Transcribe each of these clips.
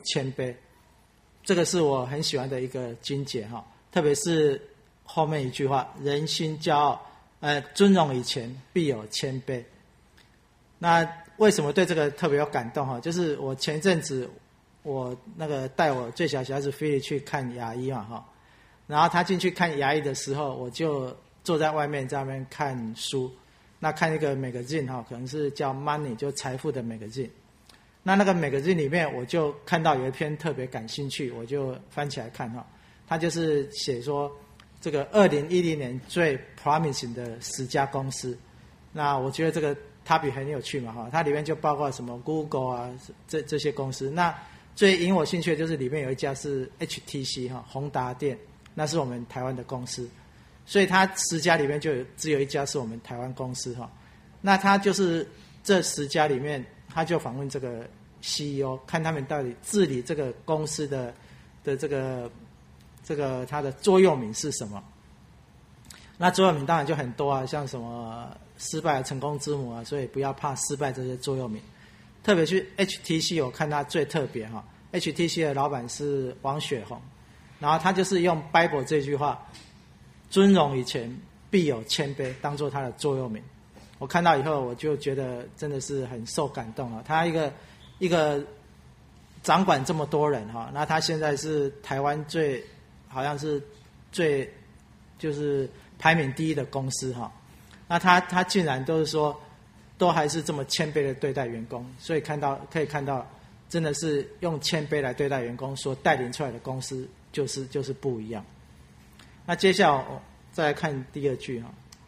谦卑，这个是我很喜欢的一个经节哈，特别是后面一句话，人心骄傲，尊荣以前必有谦卑。那为什么对这个特别有感动哈？就是我前阵子我那个带我最小孩子菲利去看牙医嘛哈，然后他进去看牙医的时候，我就坐在外面在那边看书，那看一个 magazine 哈，可能是叫 Money 就财富的 magazine。那个 magazine 里面我就看到有一篇特别感兴趣，我就翻起来看哈，他就是写说这个2010年最 promising 的10家公司。那我觉得这个topic很有趣嘛哈，它里面就包括什么 Google 啊这些公司。那最引我兴趣的就是里面有一家是 HTC 哈，宏达电，那是我们台湾的公司，所以它10家里面只有一家是我们台湾公司哈。那他就是这10家里面，他就访问这个 CEO， 看他们到底治理这个公司的这个它的座右铭是什么。那座右铭当然就很多啊，像什么失败成功之母啊，所以不要怕失败这些座右铭。特别是 HTC 我看它最特别哈 ，HTC 的老板是王雪红，然后他就是用 Bible 这句话，尊荣以前必有谦卑，当做他的座右铭。我看到以后我就觉得真的是很受感动啊！他一个掌管这么多人哈，那他现在是台湾好像是最就是排名第1的公司哈，那他竟然都是说都还是这么谦卑的对待员工，所以可以看到真的是用谦卑来对待员工所带领出来的公司就是不一样。那接下来我再来看第2句哈，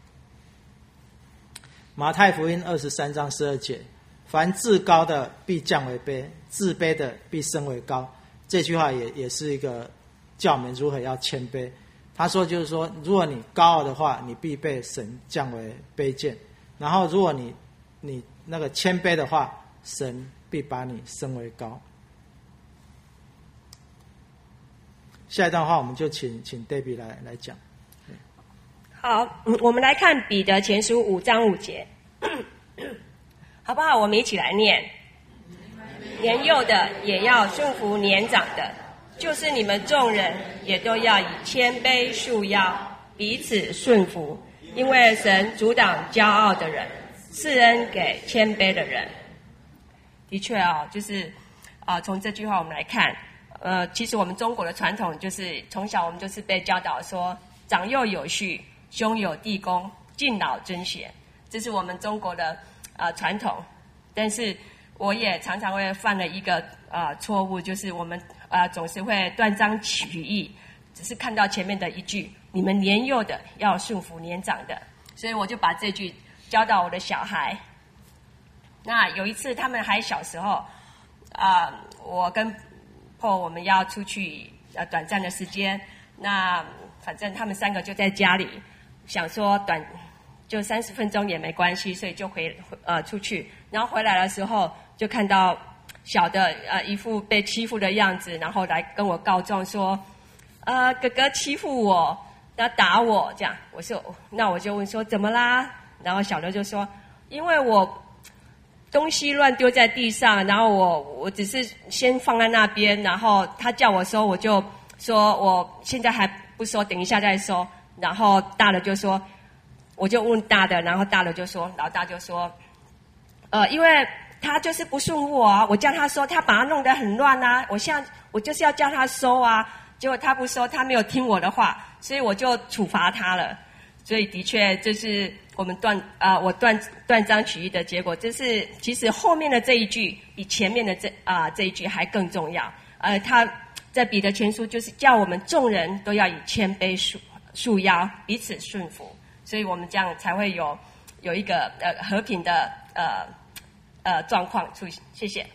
马太福音23章12节，凡自高的必降为卑，自卑的必升为高。这句话也是一个教我们如何要谦卑。他说就是说，如果你高傲的话，你必被神降为卑贱，然后如果你那个谦卑的话，神必把你升为高。下一段话我们就请 Debbie 来讲。 好，我们来看彼得前书5章5节，好不好？我们一起来念。年幼的也要顺服年长的，就是你们众人也都要以谦卑束腰，彼此顺服，因为神阻挡骄傲的人，赐恩给谦卑的人。的确就是从这句话我们来看，其实我们中国的传统就是从小我们就是被教导说，长幼有序，兄友弟恭，敬老尊贤，这是我们中国的传统。但是我也常常会犯了一个错误，就是我们总是会断章取义，只是看到前面的一句，你们年幼的要顺服年长的，所以我就把这句教导我的小孩。那有一次他们还小时候，我跟Paul我们要出去短暂的时间，那反正他们3个就在家里，想说就30分钟也没关系，所以就出去，然后回来的时候就看到小的一副被欺负的样子，然后来跟我告状说，哥哥欺负我，要打我这样。那我就问说怎么啦？然后小的就说，因为我东西乱丢在地上，然后我只是先放在那边，然后他叫我收，我就说我现在还不收，等一下再收。然后大的就说，我就问大的，然后大的就说，老大就说，因为他就是不顺我啊，我叫他收，他把他弄得很乱啊，我就是要叫他收啊，结果他不收，他没有听我的话，所以我就处罚他了。所以的确这是我们我断章取义的结果。这是其实后面的这一句比前面的这一句还更重要。他在彼得前书就是叫我们众人都要以谦卑束腰，彼此顺服，所以我们这样才会有一个和平的状况出现。谢谢。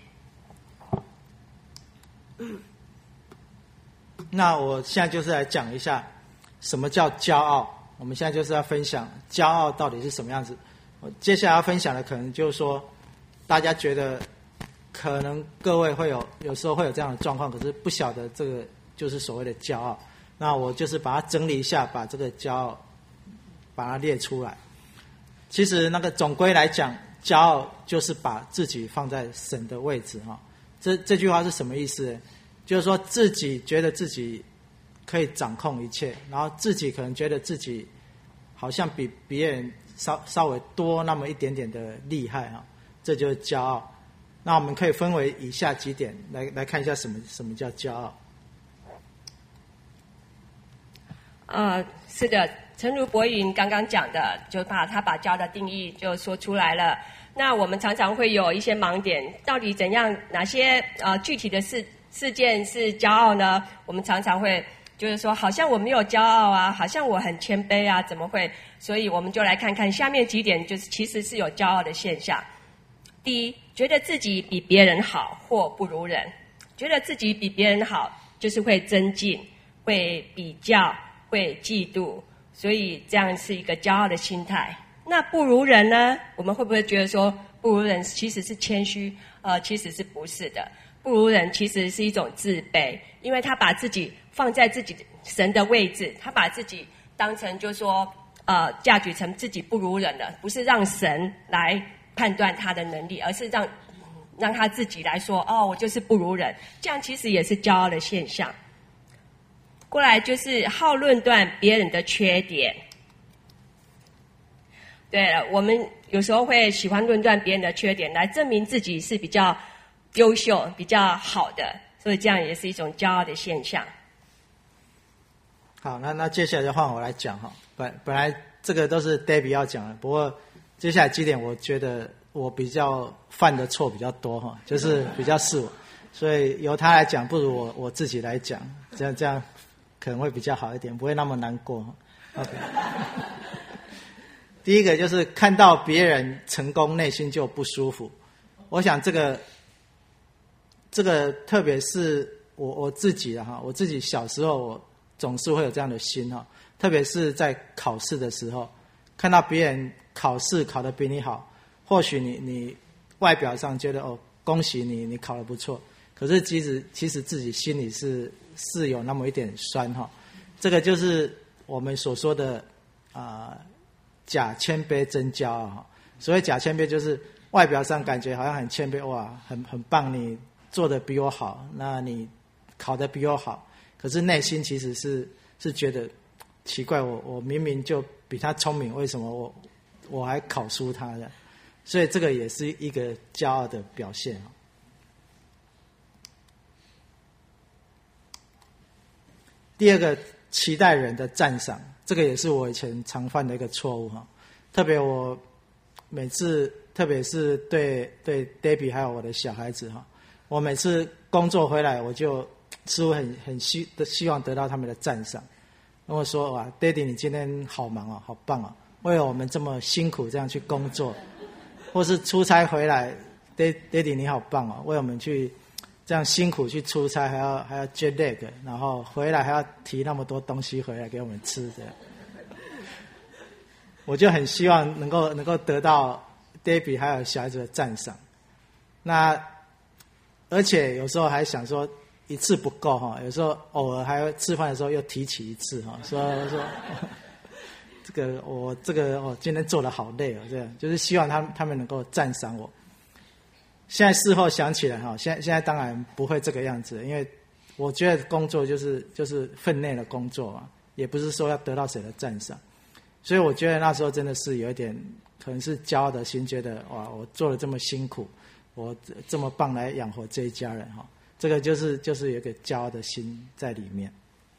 那我现在就是来讲一下什么叫骄傲。我们现在就是要分享骄傲到底是什么样子。我接下来要分享的可能就是说，大家觉得可能各位有时候会有这样的状况，可是不晓得这个就是所谓的骄傲。那我就是把它整理一下，把这个骄傲把它列出来。其实那个总归来讲，骄傲就是把自己放在神的位置哈。 这句话是什么意思呢？就是说自己觉得自己可以掌控一切，然后自己可能觉得自己好像比别人稍微多那么一点点的厉害啊，这就是骄傲。那我们可以分为以下几点来看一下什么叫骄傲。 是的，诚如博云刚刚讲的，就把骄傲的定义就说出来了。那我们常常会有一些盲点，到底怎样哪些具体的事件是骄傲呢？我们常常会就是说，好像我没有骄傲啊，好像我很谦卑啊，怎么会？所以我们就来看看下面几点，就是其实是有骄傲的现象。第一，觉得自己比别人好或不如人，觉得自己比别人好，就是会增进，会比较，会嫉妒，所以这样是一个骄傲的心态。那不如人呢？我们会不会觉得说不如人其实是谦虚？其实是不是的。不如人其实是一种自卑，因为他把自己放在自己神的位置，他把自己当成就说嫁举成自己不如人的，不是让神来判断他的能力，而是让他自己来说我就是不如人，这样其实也是骄傲的现象。过来就是好论断别人的缺点。对了，我们有时候会喜欢论断别人的缺点，来证明自己是比较优秀、比较好的，所以这样也是一种骄傲的现象。 好，那接下来就换我来讲哈。本来这个都是 Debbie 要讲的，不过接下来几点我觉得我比较犯的错比较多哈，就是比较是我，所以由他来讲，不如我自己来讲，这样可能会比较好一点，不会那么难过。OK。第一个就是看到别人成功，内心就不舒服。我想这个特别是我自己哈，我自己小时候我总是会有这样的心哈，特别是在考试的时候，看到别人考试考得比你好，或许你外表上觉得恭喜你考得不错，可是其实自己心里是有那么一点酸哈。这个就是我们所说的假谦卑真骄傲。所谓假谦卑，就是外表上感觉好像很谦卑，哇，很棒，你做的比我好，那你考得比我好，可是内心其实是觉得奇怪，我明明就比他聪明，为什么我还考输他的？所以这个也是一个骄傲的表现。第二个，期待人的赞赏，这个也是我以前常犯的一个错误哈。特别我每次，特别是对 Debbie 还有我的小孩子哈，我每次工作回来，我就似乎很希望得到他们的赞赏，跟我说哇 ，Daddy 你今天好忙哦，好棒哦，为了我们这么辛苦这样去工作，或是出差回来 ，Daddy 你好棒哦，为我们去这样辛苦去出差，还要 jet lag， 然后回来还要提那么多东西回来给我们吃这样。我就很希望能够得到 Debbie 还有小孩子的赞赏。那而且有时候还想说一次不够哈，有时候偶尔还会吃饭的时候又提起一次哈，说这个今天做得好累哦，这样就是希望他们能够赞赏我。现在事后想起来哈，现在当然不会这个样子，因为我觉得工作就是分内的工作嘛，也不是说要得到谁的赞赏。所以我觉得那时候真的是有一点，可能是骄傲的心，觉得哇，我做了这么辛苦，我这么棒来养活这一家人哈，这个就是有一个骄傲的心在里面。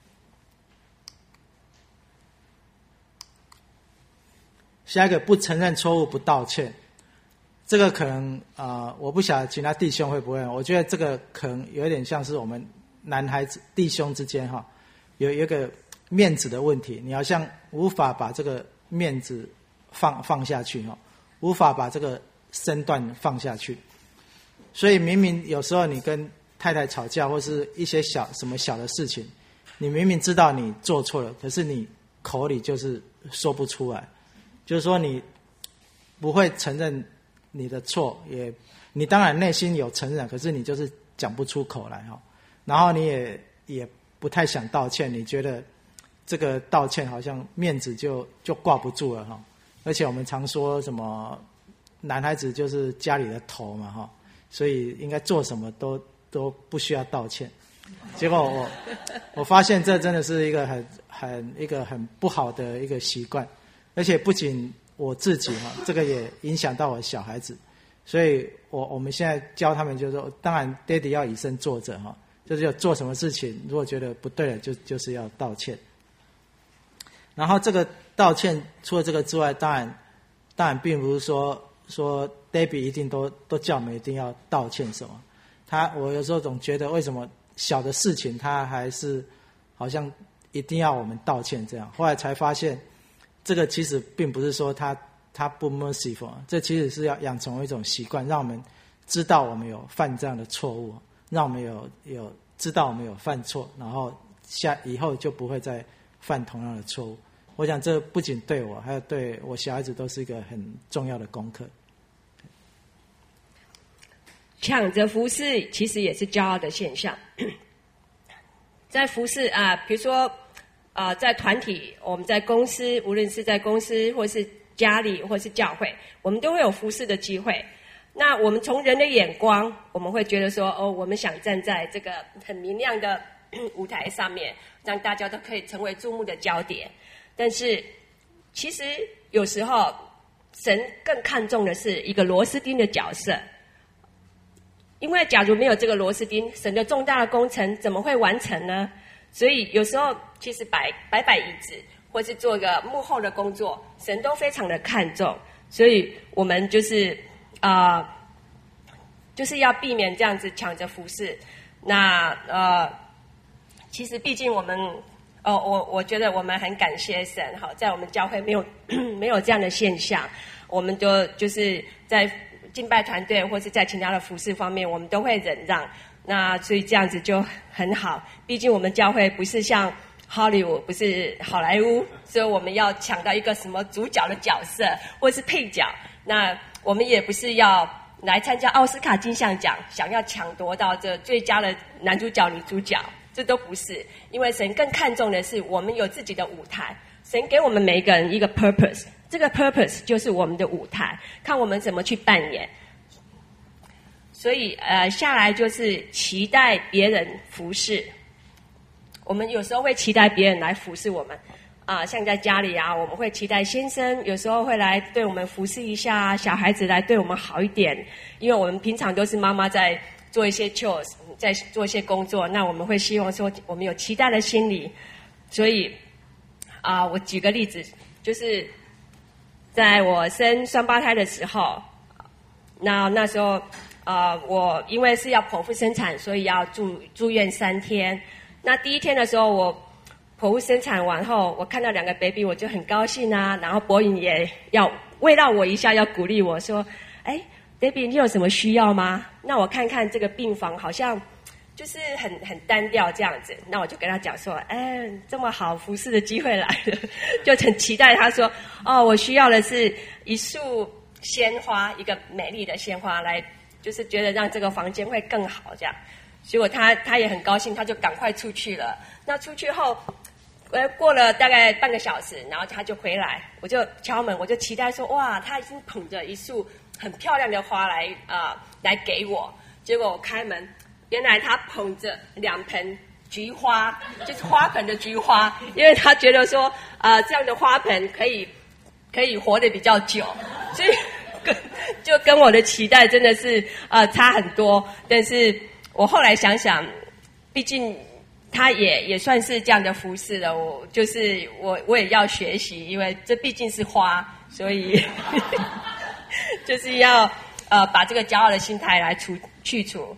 下一个，不承认错误，不道歉，这个可能我不晓得其他弟兄会不会，我觉得这个可能有点像是我们男孩子弟兄之间哈，有一个面子的问题，你好像无法把这个面子放下去哈，无法把这个身段放下去，所以明明有时候你跟太太吵架，或是一些什么小的事情，你明明知道你做错了，可是你口里就是说不出来，就是说你不会承认你的错，你当然内心有承认，可是你就是讲不出口来哈，然后你也不太想道歉，你觉得这个道歉好像面子就挂不住了哈，而且我们常说什么男孩子就是家里的头嘛哈，所以应该做什么都不需要道歉。结果我发现这真的是一个很不好的一个习惯，而且不仅我自己这个也影响到我小孩子，所以我们现在教他们就是说，当然爹地要以身作则就是要做什么事情，如果觉得不对了，就是要道歉。然后这个道歉除了这个之外，当然并不是说 Debbie 一定都叫我们一定要道歉什么。我有时候总觉得为什么小的事情他还是好像一定要我们道歉这样。后来才发现，这个其实并不是说他不 merciful， 这其实是要养成一种习惯，让我们知道我们有犯这样的错误，让我们有知道我们有犯错，然后以后就不会再犯同样的错误。我想这不仅对我，还有对我小孩子都是一个很重要的功课。 抢着服侍其实也是骄傲的现象。在服侍比如说在团体，我们在公司，无论是在公司或是家里或是教会，我们都会有服侍的机会。那我们从人的眼光，我们会觉得说我们想站在这个很明亮的舞台上面，让大家都可以成为注目的焦点。但是其实有时候神更看重的是一个螺丝钉的角色，因为假如没有这个螺丝钉，神的重大的工程怎么会完成呢？所以有时候其实摆椅子，或是做个幕后的工作，神都非常的看重。所以我们就是要避免这样子抢着服侍。那其实毕竟我们我觉得我们很感谢神在我们教会没有这样的现象，我们就是在敬拜团队或是在其他的服事方面，我们都会忍让。那所以这样子就很好。毕竟我们教会不是像 Hollywood， 不是好莱坞，所以我们要抢到一个什么主角的角色或是配角。那我们也不是要来参加奥斯卡金像奖，想要抢夺到这最佳的男主角、女主角，这都不是。因为神更看重的是我们有自己的舞台，神给我们每一个人一个 purpose， 这个 purpose 就是我们的舞台，看我们怎么去扮演。所以下来就是期待别人服侍。我们有时候会期待别人来服侍我们像在家里我们会期待先生有时候会来对我们服侍一下，小孩子来对我们好一点，因为我们平常都是妈妈在做一些 chores， 在做一些工作，那我们会希望说我们有期待的心理。所以我举个例子，就是在我生双胞胎的时候，那时候我因为是要剖腹生产，所以要住院3天。那第一天的时候，我剖腹生产完后，我看到2个 baby， 我就很高兴然后博颖也要慰劳我一下，要鼓励我说：“baby， 你有什么需要吗？”那我看看这个病房好像就是很单调这样子。那我就跟他讲说：“这么好服侍的机会来了，就很期待。”他说：“我需要的是一束鲜花，一个美丽的鲜花来。”就是觉得让这个房间会更好这样，结果他也很高兴，他就赶快出去了。那出去后，过了大概半个小时，然后他就回来，我就敲门，我就期待说哇，他已经捧着一束很漂亮的花来给我。结果我开门，原来他捧着2盆菊花，就是花盆的菊花，因为他觉得说这样的花盆可以活得比较久，所以。就跟我的期待真的是差很多，但是我后来想想，毕竟他也算是这样的服侍了，我也要学习，因为这毕竟是花，所以就是要把这个骄傲的心态来去除。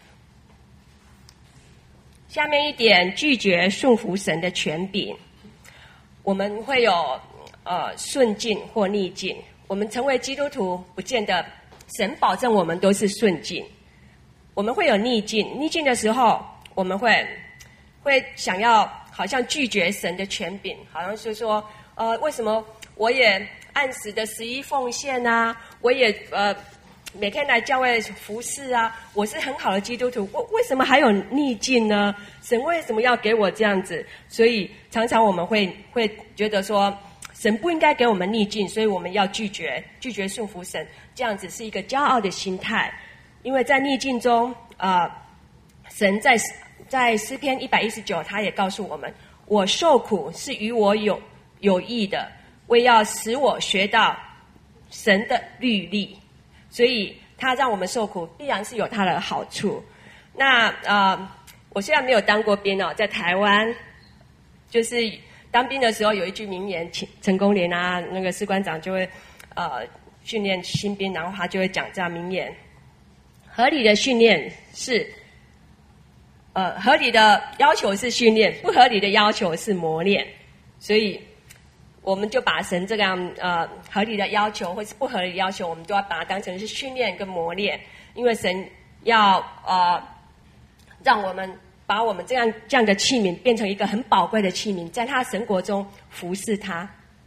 下面一点，拒绝顺服神的权柄。我们会有顺境或逆境。我们成为基督徒，不见得神保证我们都是顺境，我们会有逆境。逆境的时候，我们会想要好像拒绝神的权柄，好像是说，为什么我也按时的11奉献我也每天来教会服侍我是很好的基督徒，为什么还有逆境呢？神为什么要给我这样子？所以常常我们会觉得说。神不应该给我们逆境，所以我们要拒绝顺服神，这样子是一个骄傲的心态。因为在逆境中神在诗篇119，他也告诉我们，我受苦是与我有益的，为要使我学到神的律例。所以他让我们受苦，必然是有他的好处。那我虽然没有当过兵哦，在台湾就是当兵的时候有一句名言，陈公廉啊，那个士官长就会训练新兵，然后他就会讲这样名言：合理的训练是合理的要求是训练，不合理的要求是磨练。所以我们就把神这样合理的要求或是不合理的要求，我们都要把它当成是训练跟磨练，因为神要让我们把我们这样的器皿变成一个很宝贵的器皿，在他神国中服侍他。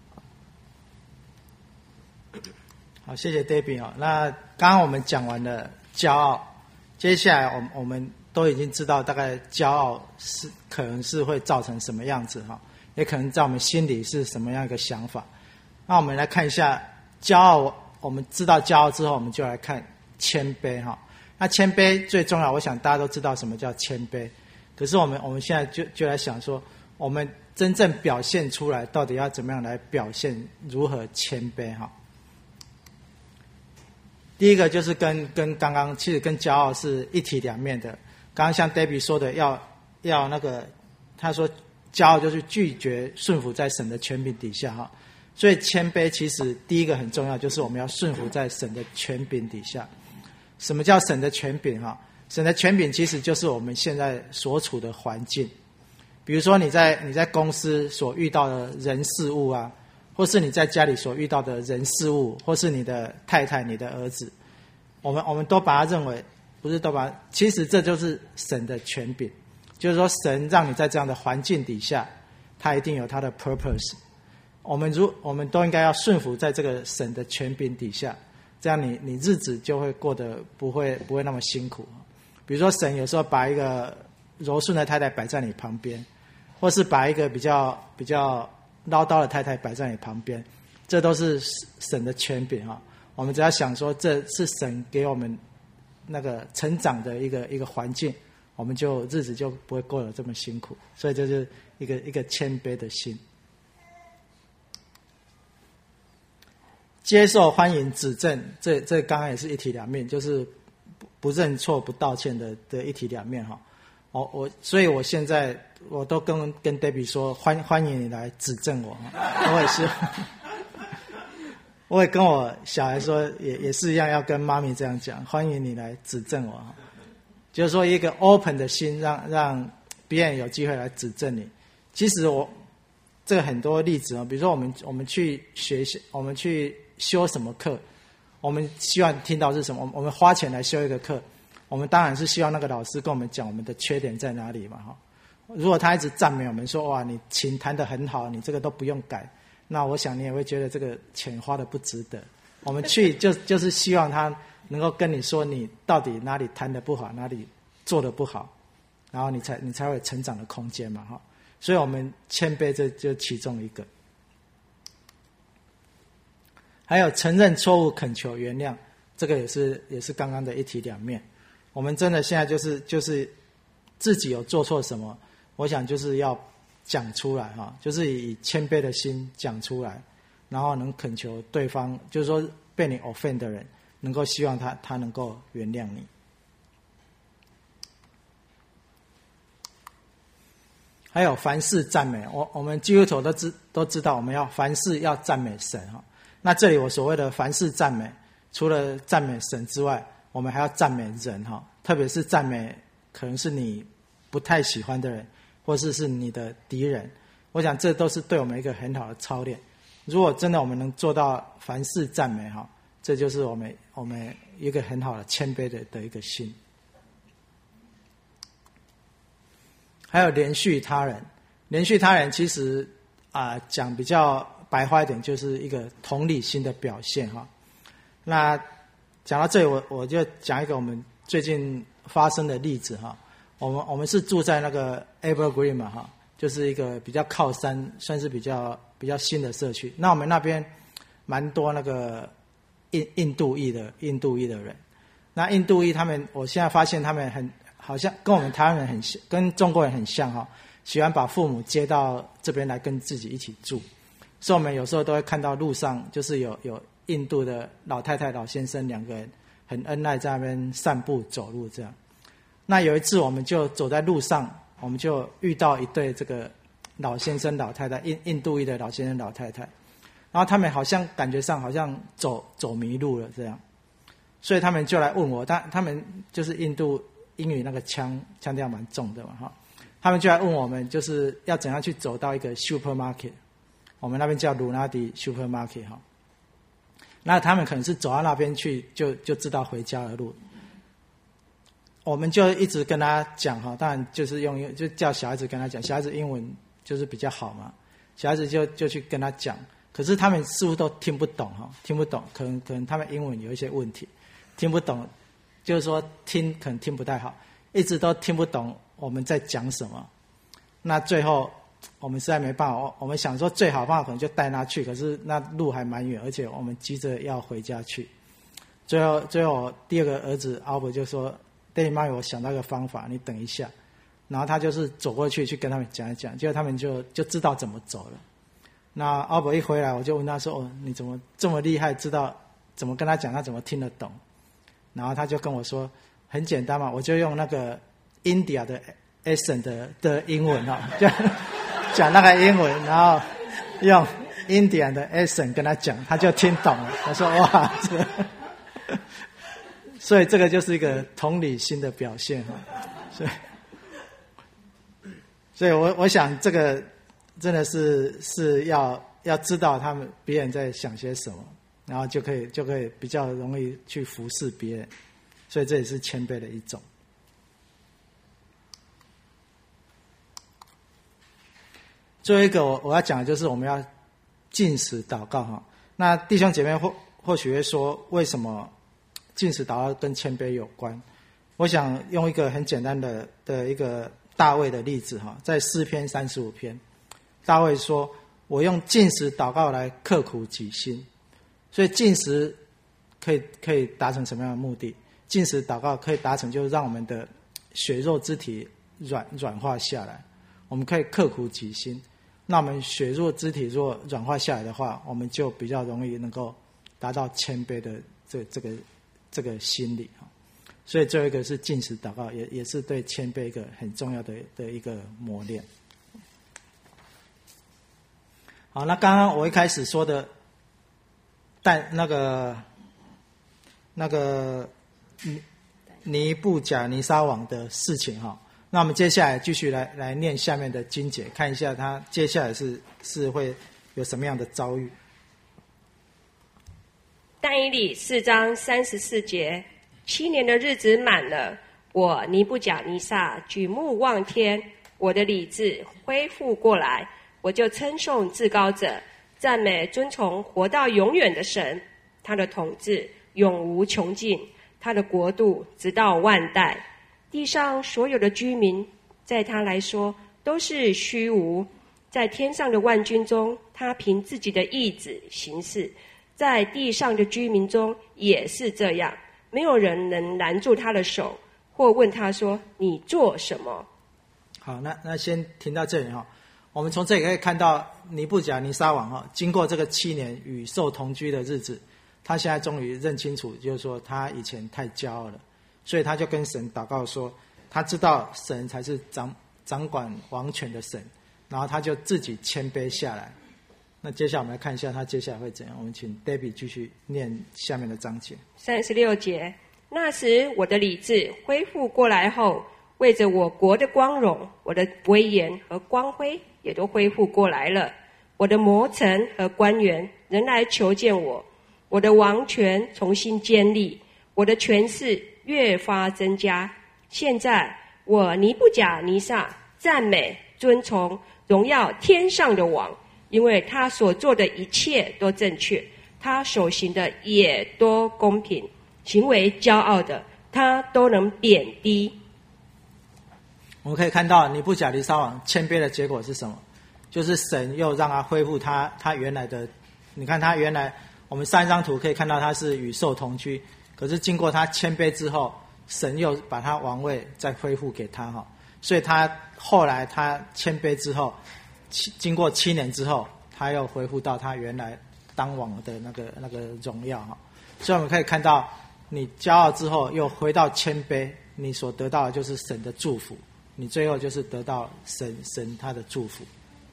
好，谢谢 Debbie 哦。那刚刚我们讲完了骄傲，接下来我们都已经知道大概骄傲可能是会造成什么样子哈，也可能在我们心里是什么样一个想法。那我们来看一下骄傲，我们知道骄傲之后，我们就来看谦卑哈。那谦卑最重要，我想大家都知道什么叫谦卑。可是我们现在就来想说，我们真正表现出来，到底要怎么样来表现，如何谦卑哈？第一个就是跟刚刚其实跟骄傲是一体两面的。刚刚像 Debbie 说的，要那个，他说骄傲就是拒绝顺服在神的权柄底下哈。所以谦卑其实第一个很重要，就是我们要顺服在神的权柄底下。什么叫神的权柄哈？神的权柄其实就是我们现在所处的环境。比如说你在公司所遇到的人事物啊，或是你在家里所遇到的人事物，或是你的太太、你的儿子，我们都把它认为，不是都把它，其实这就是神的权柄。就是说神让你在这样的环境底下，他一定有他的 purpose。我们都应该要顺服在这个神的权柄底下，这样你日子就会过得不会那么辛苦。比如说神有时候把一个柔顺的太太摆在你旁边，或是把一个比较唠叨的太太摆在你旁边，这都是神的权柄哈。我们只要想说这是神给我们那个成长的一个环境，我们就日子就不会过得这么辛苦。所以这就是一个谦卑的心。接受、欢迎、指正，这刚刚也是一体两面，就是不认错、不道歉的一体两面哈。所以我现在我都跟 Debbie 说，欢迎你来指正我。我也是，我也跟我小孩说，也是一样，要跟妈咪这样讲，欢迎你来指正我。就是说一个 open 的心，让别人有机会来指正你。其实这个很多例子啊，比如说我们去学习，我们去修什么课，我们希望听到是什么？我们花钱来修一个课，我们当然是希望那个老师跟我们讲我们的缺点在哪里嘛哈。如果他一直赞美我们说，哇，你琴弹得很好，你这个都不用改，那我想你也会觉得这个钱花得不值得。我们去就是希望他能够跟你说你到底哪里弹得不好，哪里做得不好，然后你才会有成长的空间嘛哈。所以我们谦卑这就其中一个。还有承认错误、恳求原谅，这个也是刚刚的一体两面。我们真的现在就是自己有做错什么，我想就是要讲出来哈，就是以谦卑的心讲出来，然后能恳求对方，就是说被你 offend 的人，能够希望他能够原谅你。还有凡事赞美，我们基督徒都知道，我们要凡事要赞美神哈。那这里我所谓的凡事赞美，除了赞美神之外，我们还要赞美人哈，特别是赞美可能是你不太喜欢的人，或是你的敌人。我想这都是对我们一个很好的操练。如果真的我们能做到凡事赞美哈，这就是我们一个很好的谦卑的一个心。还有连续他人其实讲比较白话一点，就是一个同理心的表现哈。那讲到这里，我就讲一个我们最近发生的例子哈。我们是住在那个 Evergreen 嘛哈，就是一个比较靠山，算是比较新的社区。那我们那边蛮多那个印度裔的人。那印度裔他们，我现在发现他们好像跟我们台湾人很像，跟中国人很像哈，喜欢把父母接到这边来跟自己一起住，所以我们有时候都会看到路上就是有印度的老太太、老先生两个人很恩爱在那边散步走路这样。那有一次我们就走在路上，我们就遇到一对这个老先生老太太，印度裔的老先生老太太，然后他们好像感觉上好像走迷路了这样，所以他们就来问我，他们就是印度英语那个腔调蛮重的嘛哈，他们就来问我们就是要怎样去走到一个 supermarket， 我们那边叫鲁纳迪 supermarket 哈，那他们可能是走到那边去就知道回家的路。我们就一直跟他讲哈，当然就是就叫小孩子跟他讲，小孩子英文就是比较好嘛，小孩子就去跟他讲，可是他们似乎都听不懂哈，听不懂，可能他们英文有一些问题，听不懂，就是说可能听不太好，一直都听不懂我们在讲什么。那最后我们实在没办法，我们想说最好的办法可能就带他去，可是那路还蛮远，而且我们急着要回家去。最后我第二个儿子阿伯就说：“Daddy 妈咪，我想到一个方法，你等一下。”然后他就是走过去跟他们讲一讲，结果他们就知道怎么走了。那阿伯一回来，我就问他说：“哦，你怎么这么厉害，知道怎么跟他讲，他怎么听得懂？”然后他就跟我说：“很简单嘛，我就用那个 India 的 accent 的英文哈，就讲那个英文，然后用 India 的 accent 跟他讲，他就听懂了。”我说：“哇，这个。”所以这个就是一个同理心的表现哈，所以我想这个真的是要知道别人在想些什么，然后就可以比较容易去服侍别人，所以这也是谦卑的一种。最后一个我要讲的就是我们要禁食祷告哈。那弟兄姐妹或许会说，为什么禁食祷告跟谦卑有关？我想用一个很简单的一个大卫的例子哈，在诗篇35篇，大卫说：“我用禁食祷告来刻苦己心。”所以禁食可以达成什么样的目的？禁食祷告可以达成就是让我们的血肉之体软化下来，我们可以刻苦己心。那我们血肉之体若软化下来的话，我们就比较容易能够达到谦卑的这个心理哈。所以最后一个是禁食祷告，也是对谦卑一个很重要的一个磨练。好，那刚刚我一开始说的，但那个尼布甲尼撒王的事情哈，那我们接下来继续来念下面的经节，看一下他接下来是会有什么样的遭遇。 但以理4章34节，7年的日子满了，我尼布甲尼撒举目望天，我的理智恢复过来，我就称颂至高者，赞美尊崇活到永远的神。他的统治永无穷尽，他的国度直到万代。地上所有的居民，在他来说都是虚无。在天上的万军中，他凭自己的意志行事。在地上的居民中也是这样，没有人能拦住他的手，或问他说：“你做什么？” 好，那先停到这里哈。我们从这里可以看到尼布甲尼撒王哈，经过这个7年与兽同居的日子，他现在终于认清楚，就是说他以前太骄傲了，所以他就跟神祷告说，他知道神才是掌管王权的神，然后他就自己谦卑下来。那接下来我们来看一下他接下来会怎样。我们请 Debbie 继续念下面的章节。 36节，那时我的理智恢复过来后，为着我国的光荣，我的威严和光辉也都恢复过来了。我的谋臣和官员仍来求见我，我的王权重新建立，我的权势越发增加。现在我尼布甲尼撒赞美尊崇荣耀天上的王，因为他所做的一切都正确，他所行的也都公平，行为骄傲的他都能贬低。 我们可以看到尼布甲尼撒王谦卑的结果是什么？就是神又让他恢复他原来的，你看他原来我们上一张图可以看到他是与兽同居，可是经过他谦卑之后， 神又把他王位再恢复给他哈，所以他后来他谦卑之后，经过7年之后，他又恢复到他原来当王的那个荣耀哈。所以我们可以看到，你骄傲之后又回到谦卑，你所得到的就是神的祝福，你最后就是得到神他的祝福。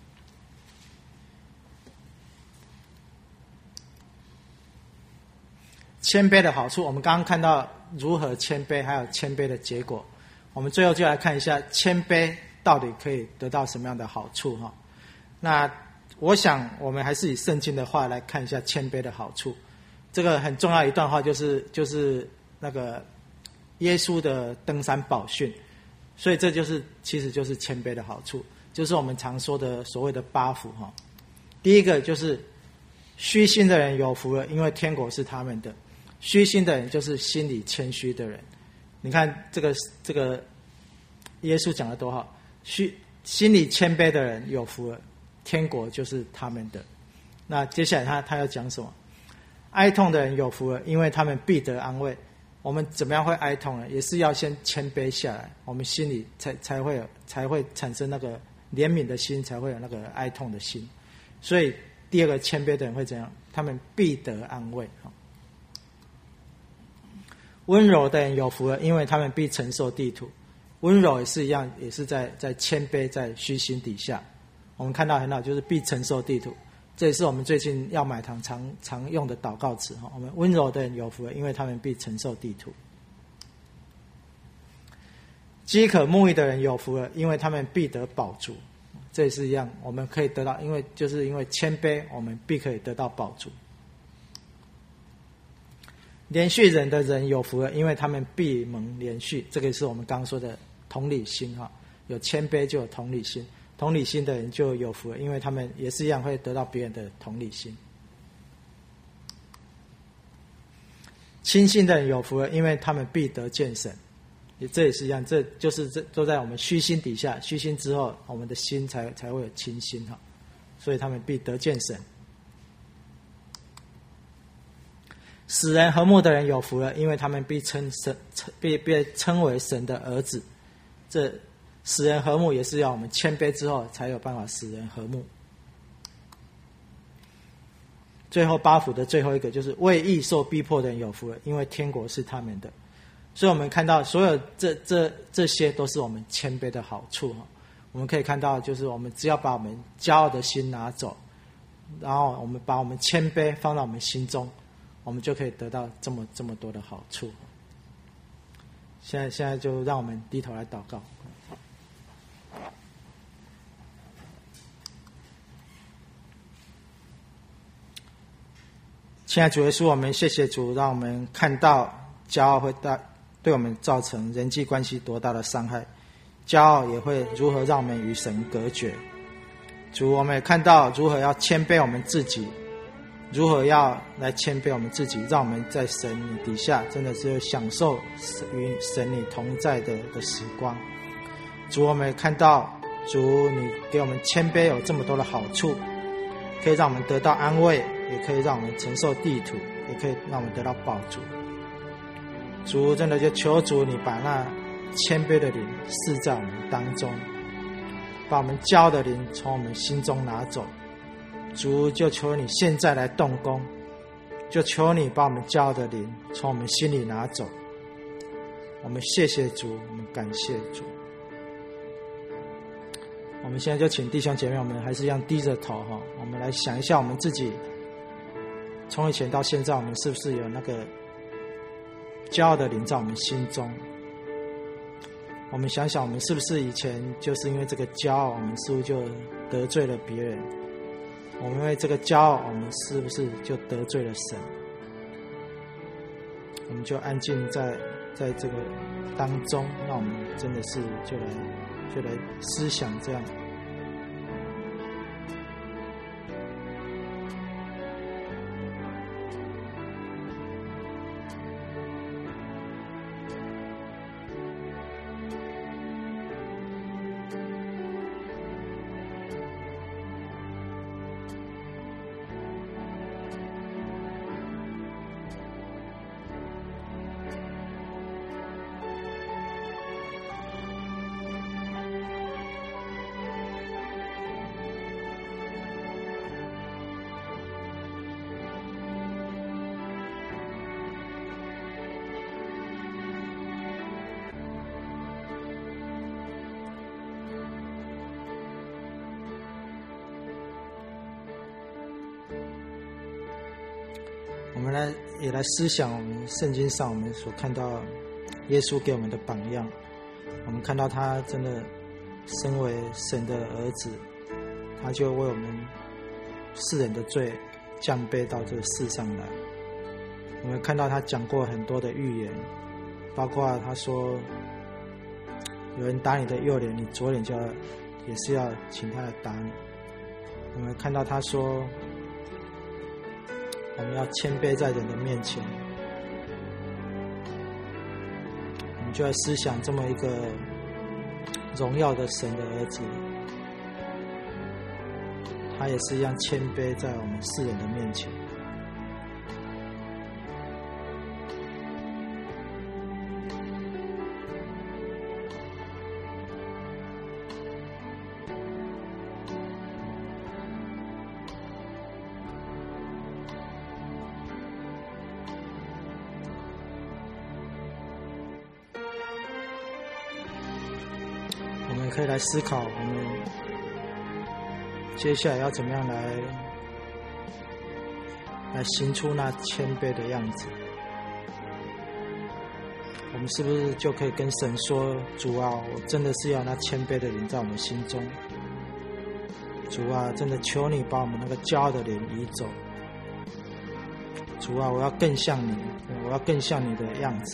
谦卑的好处，我们刚刚看到如何谦卑，还有谦卑的结果。我们最后就来看一下谦卑到底可以得到什么样的好处哈。那我想我们还是以圣经的话来看一下谦卑的好处。这个很重要一段话就是那个耶稣的登山宝训，所以这其实就是谦卑的好处，就是我们常说的所谓的8福哈。第一个就是虚心的人有福了，因为天国是他们的。虚心的人就是心里谦虚的人。你看这个耶稣讲的多好，心里谦卑的人有福了，天国就是他们的。那接下来他要讲什么？哀痛的人有福了，因为他们必得安慰。我们怎么样会哀痛呢？也是要先谦卑下来，我们心里才会产生那个怜悯的心，才会有那个哀痛的心。所以第二个谦卑的人会怎样？他们必得安慰。温柔的人有福了，因为他们必承受地土。温柔也是一样，也是在谦卑在虚心底下。我们看到很好，就是必承受地土，这也是我们最近要买堂常用的祷告词。我们温柔的人有福了，因为他们必承受地土。饥渴慕义的人有福了，因为他们必得饱足。这也是一样，我们可以得到，因为谦卑，我们必可以得到饱足。连续忍的人有福了，因为他们必蒙连续。这个是我们刚刚说的同理心哈，有谦卑就有同理心，同理心的人就有福了，因为他们也是一样会得到别人的同理心。轻信的人有福了，因为他们必得见神。这也是一样，这都在我们虚心底下，虚心之后，我们的心才会有清心哈，所以他们必得见神。使人和睦的人有福了，因为他们被称为神的儿子。这使人和睦也是要我们谦卑之后才有办法使人和睦。最后8福的最后一个就是为义受逼迫的人有福了，因为天国是他们的。所以我们看到所有这些都是我们谦卑的好处。我们可以看到，就是我们只要把我们骄傲的心拿走，然后我们把我们谦卑放到我们心中，我们就可以得到这么多的好处。现在就让我们低头来祷告。亲爱的主耶稣，我们谢谢主，让我们看到骄傲会对我们造成人际关系多大的伤害，骄傲也会如何让我们与神隔绝。主，我们也看到如何要谦卑我们自己，如何要来谦卑我们自己，让我们在神你底下真的是享受与神你同在的时光。主，我们也看到主你给我们谦卑有这么多的好处，可以让我们得到安慰，也可以让我们承受地土，也可以让我们得到饱足。主，真的就求主你把那谦卑的灵释在我们当中，把我们骄傲的灵从我们心中拿走。主，就求你现在来动工，就求你把我们骄傲的灵从我们心里拿走。我们谢谢主，我们感谢主。我们现在就请弟兄姐妹，我们还是一样低着头哈，我们来想一下我们自己从以前到现在，我们是不是有那个骄傲的灵在我们心中？我们想想，我们是不是以前就是因为这个骄傲，我们是不是就得罪了别人？我们因为这个骄傲，我们是不是就得罪了神？我们就安静在这个当中，那我们真的是就来思想这样。 们也来思想我们圣经上我们所看到耶稣给我们的榜样。我们看到他真的身为神的儿子，他就为我们世人的罪降卑到这个世上来。我们看到他讲过很多的预言，包括他说有人打你的右脸，你左脸也是要请他来打你。我们看到他说我们要谦卑在人的面前。我们就来思想这么一个荣耀的神的儿子，他也是一样谦卑在我们世人的面前。我们可以来思考，我们接下来要怎么样来行出那谦卑的样子。我们是不是就可以跟神说，主啊，我真的是要那谦卑的灵在我们心中。主啊，真的求你把我们那个骄傲的灵移走。主啊，我要更像你，我要更像你的样子。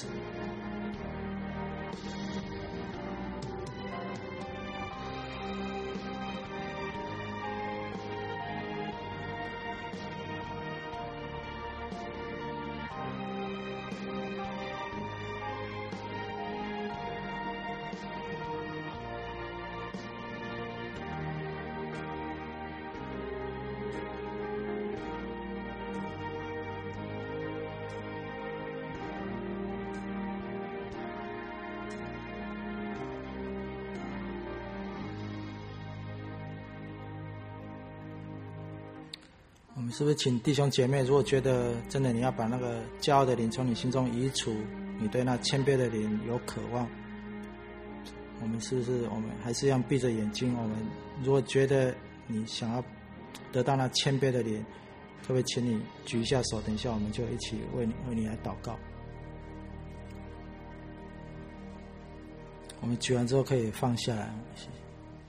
我们是不是请弟兄姐妹，如果觉得真的你要把那个骄傲的灵从你心中移除，你对那谦卑的灵有渴望，我们是不是我们还是一样闭着眼睛？我们如果觉得你想要得到那谦卑的灵，可不可以请你举一下手？等一下我们就一起为你来祷告。我们举完之后可以放下来，谢谢。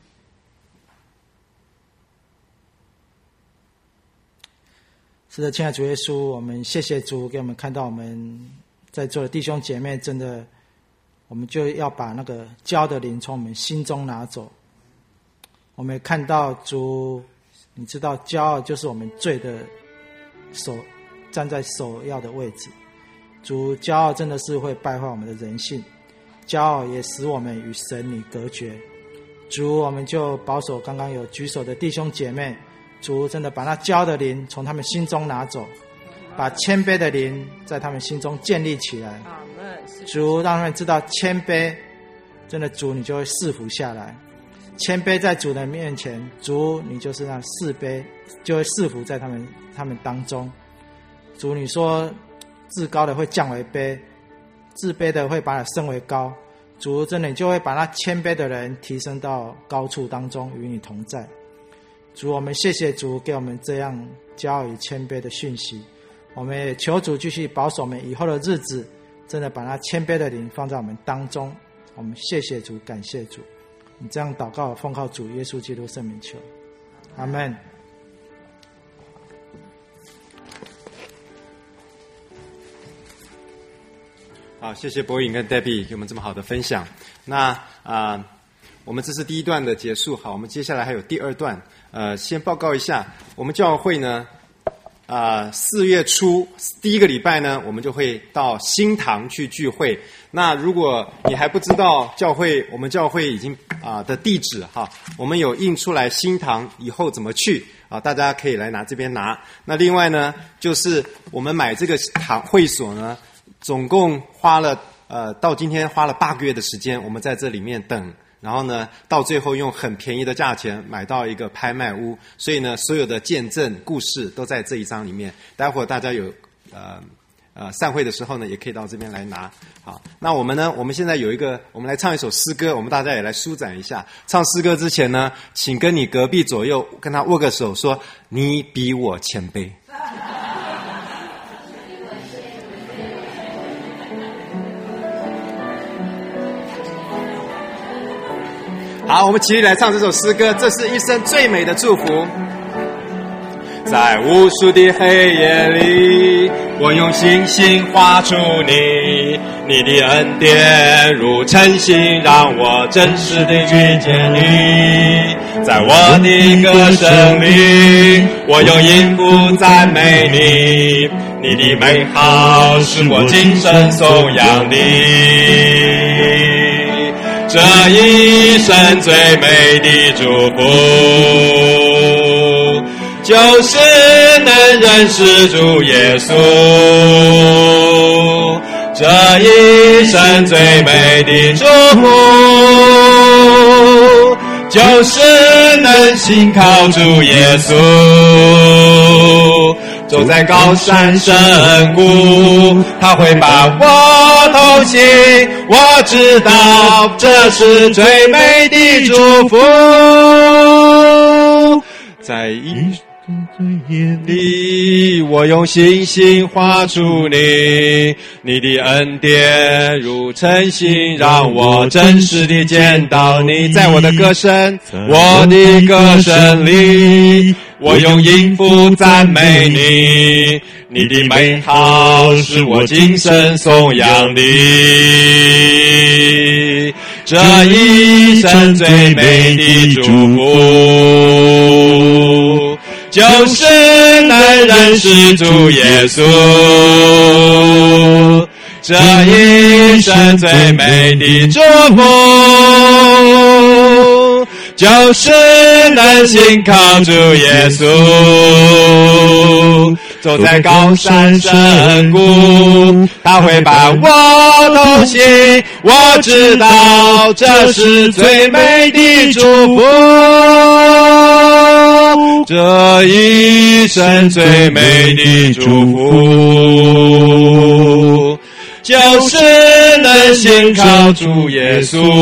是的，亲爱的主耶稣，我们谢谢主给我们看到我们在座的弟兄姐妹，真的我们就要把那个骄傲的灵从我们心中拿走。我们也看到主，你知道骄傲就是我们罪的站在首要的位置。主，骄傲真的是会败坏我们的人性，骄傲也使我们与神你隔绝。主，我们就保守刚刚有举手的弟兄姐妹，主真的把那骄傲的灵从他们心中拿走，把谦卑的灵在他们心中建立起来。主，让他们知道谦卑，真的主你就会赐福下来。谦卑在主的面前，主你就是那赐卑，就会赐福在他们当中。主，你说至高的会降为卑，自卑的会把它升为高。主，真的你就会把那谦卑的人提升到高处当中，与你同在。主，我们谢谢主给我们这样骄傲与谦卑的讯息。我们也求主继续保守我们以后的日子，真的把那谦卑的灵放在我们当中。我们谢谢主，感谢主。你这样祷告，奉靠主耶稣基督圣名求，阿们。 好，谢谢博颖跟 Debbie 给我们这么好的分享。那我们这是第一段的结束。好，我们接下来还有第二段。先报告一下，我们教会呢，4月初第一个礼拜呢，我们就会到新堂去聚会。那如果你还不知道我们教会已经的地址哈，我们有印出来新堂以后怎么去啊，大家可以来这边拿。那另外呢，就是我们买这个会所呢，总共花了到今天花了8个月的时间，我们在这里面等。然后呢，到最后用很便宜的价钱买到一个拍卖屋，所以呢，所有的见证故事都在这一章里面。待会儿大家有散会的时候呢，也可以到这边来拿。好，那我们呢，我们现在有我们来唱一首诗歌，我们大家也来舒展一下。唱诗歌之前呢，请跟你隔壁左右跟他握个手，说你比我谦卑。 好，我们起立来唱这首诗歌，这是一生最美的祝福。在无数的黑夜里，我用星星画出你，你的恩典如晨星，让我真实地遇见你。在我的歌声里，我用音符赞美你，你的美好使我今生颂扬你。这一生最美的祝福，就是能认识主耶稣。这一生最美的祝福，就是能信靠主耶稣。走在高山深谷，他会把我同行，我知道这是最美的祝福。在一生最夜里，我用星星画出你，你的恩典如晨星，让我真实地见到你。在我的歌声里，我用音符赞美你，你的美好使我今生颂扬你。这一生最美的祝福，就是能认识主耶稣。这一生最美的祝福，就是能信靠主耶稣。走在高山深谷，他会把我同行，我知道这是最美的祝福。这一生最美的祝福，就是能信靠主耶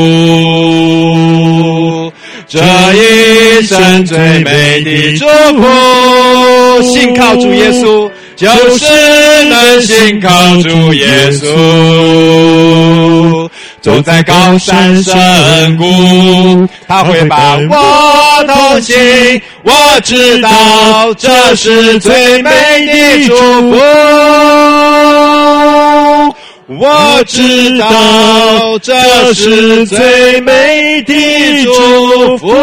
稣。这一生最美的祝福，信靠主耶稣，就是能信靠主耶稣。走在高山深谷，他会把我同行，我知道这是最美的祝福。我知道这是最美的祝福。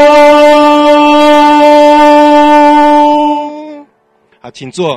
好，请坐。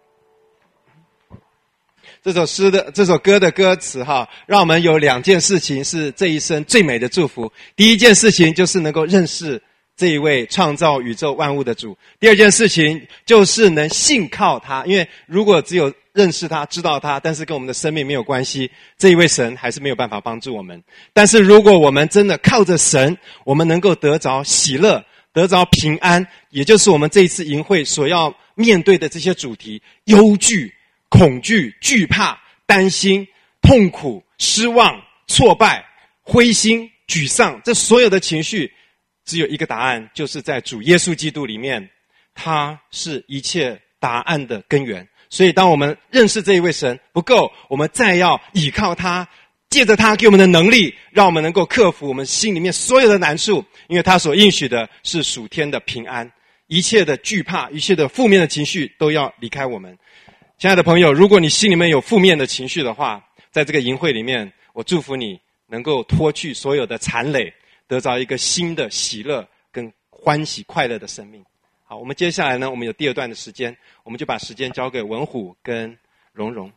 这首歌的歌词让我们有两件事情是这一生最美的祝福。第一件事情就是能够认识这一位创造宇宙万物的主。第二件事情就是能信靠他，因为如果只有认识他知道他，但是跟我们的生命没有关系，这一位神还是没有办法帮助我们。但是如果我们真的靠着神，我们能够得着喜乐，得着平安，也就是我们这一次营会所要面对的这些主题：忧惧、恐惧、惧怕、担心、痛苦、失望、挫败、灰心、沮丧，这所有的情绪只有一个答案，就是在主耶稣基督里面，他是一切答案的根源。所以当我们认识这一位神不够，我们再要倚靠他，借着他给我们的能力，让我们能够克服我们心里面所有的难处，因为他所应许的是属天的平安，一切的惧怕，一切的负面的情绪都要离开我们。亲爱的朋友，如果你心里面有负面的情绪的话，在这个营会里面，我祝福你能够脱去所有的残累，得着一个新的喜乐跟欢喜快乐的生命。好，我们接下来呢，我们有第二段的时间，我们就把时间交给文虎跟蓉蓉。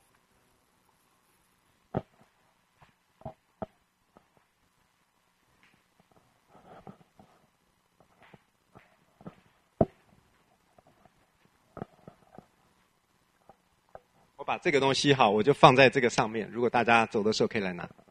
我把这个东西我就放在这个上面，如果大家走的时候可以来拿。